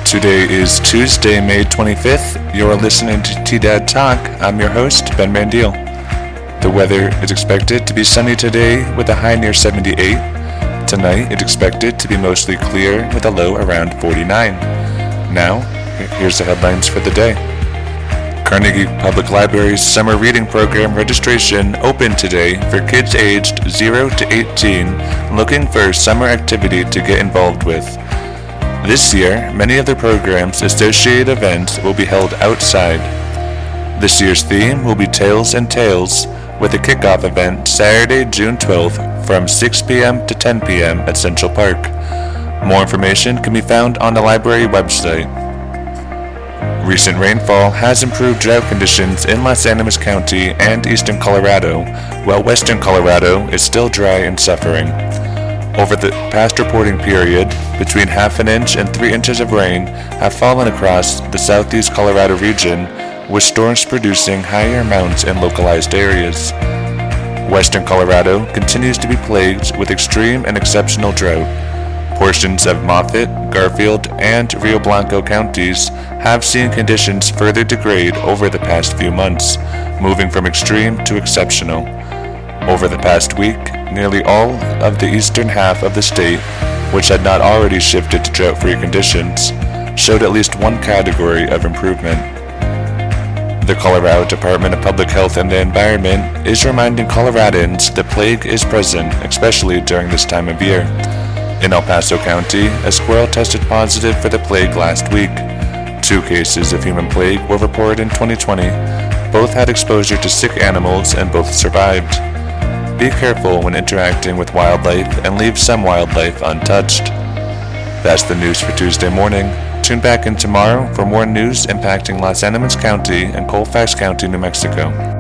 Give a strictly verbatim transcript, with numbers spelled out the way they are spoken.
Today is Tuesday, May twenty-fifth. You're listening to T-Dad Talk. I'm your host, Ben Mandiel. The weather is expected to be sunny today with a high near seventy-eight. Tonight, it's expected to be mostly clear with a low around forty-nine. Now, here's the headlines for the day. Carnegie Public Library's summer reading program registration opened today for kids aged zero to eighteen looking for a summer activity to get involved with. This year, many of the program's associated events will be held outside. This year's theme will be Tales and Tales, with a kickoff event Saturday, June twelfth from six p.m. to ten p.m. at Central Park. More information can be found on the library website. Recent rainfall has improved drought conditions in Los Animas County and eastern Colorado, while western Colorado is still dry and suffering. Over the past reporting period, between half an inch and three inches of rain have fallen across the southeast Colorado region, with storms producing higher amounts in localized areas. Western Colorado continues to be plagued with extreme and exceptional drought. Portions of Moffett, Garfield, and Rio Blanco counties have seen conditions further degrade over the past few months, moving from extreme to exceptional. Over the past week, nearly all of the eastern half of the state, which had not already shifted to drought-free conditions, showed at least one category of improvement. The Colorado Department of Public Health and the Environment is reminding Coloradans the plague is present, especially during this time of year. In El Paso County, a squirrel tested positive for the plague last week. Two cases of human plague were reported in twenty twenty. Both had exposure to sick animals and both survived. Be careful when interacting with wildlife and leave some wildlife untouched. That's the news for Tuesday morning. Tune back in tomorrow for more news impacting Los Animas County and Colfax County, New Mexico.